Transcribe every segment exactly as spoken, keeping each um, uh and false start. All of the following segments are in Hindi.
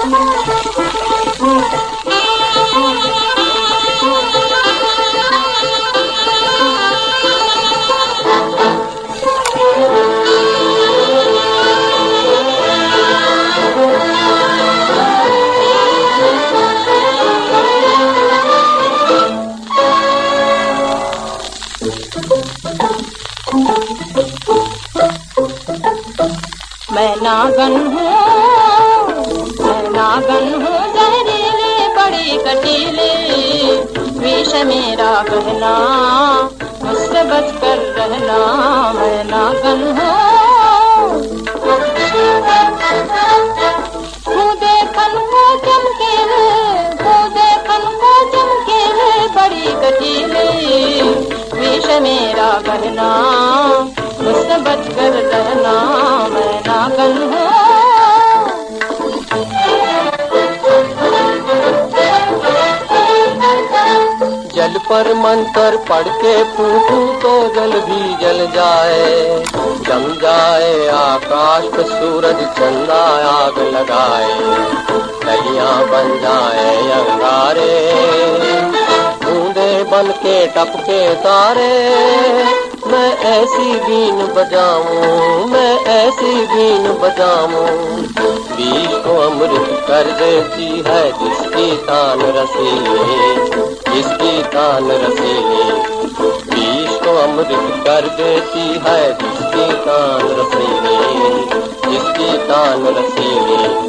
मैं नागन हूँ, मैं नागन हूँ जहरीले बड़ी कटीले, विष मेरा कहना मुझसे बच कर रहना। मैं नागन हूँ, हूँ देखन को चमकीले, हूँ देखन को चमकीले बड़ी कटीले, विष मेरा कहना मुझसे बच कर रहना। मैं नागन हूँ। जल पर मंत्र पढ़ के फूंकूं तो जल भी जल जाए, जम जाए आकाश पे सूरज चंदा आग लगाए, नदियां बन जाए अंगारे, बूंदे बन के टपके तारे। मैं ऐसी बीन बजाऊं, मैं ऐसी बीन बजाऊं, बीच को अमृत कर देती है जिसकी तान रसीली, जिसकी तान रसीली। बीच को अमृत कर देती है जिसकी तान रसीली, जिसकी तान रसीली।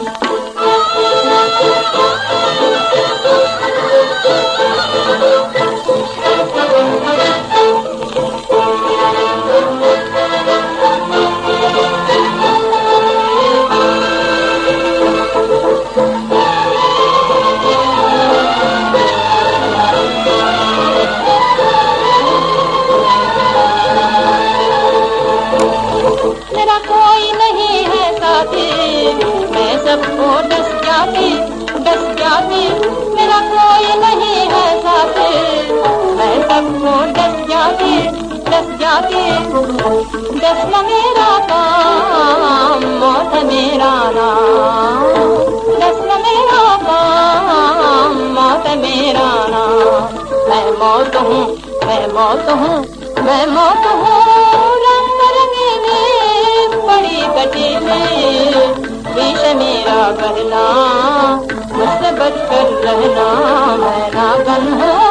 मेरा कोई नहीं है साथी, मैं सबको डस जाती, डस जाती। मेरा कोई नहीं है साथी, मैं सबको डस जाती, डस जाती। डस न मेरा काम, मौत मेरा नाम, डस न मेरा काम, मौत मेरा नाम। मैं मौत हूँ, मैं मौत हूँ, मैं मौत हूँ। रंग रंगीले बड़ी कटीले, विष मेरा कहना मुझसे बच कर रहना। मैं नागन हूँ।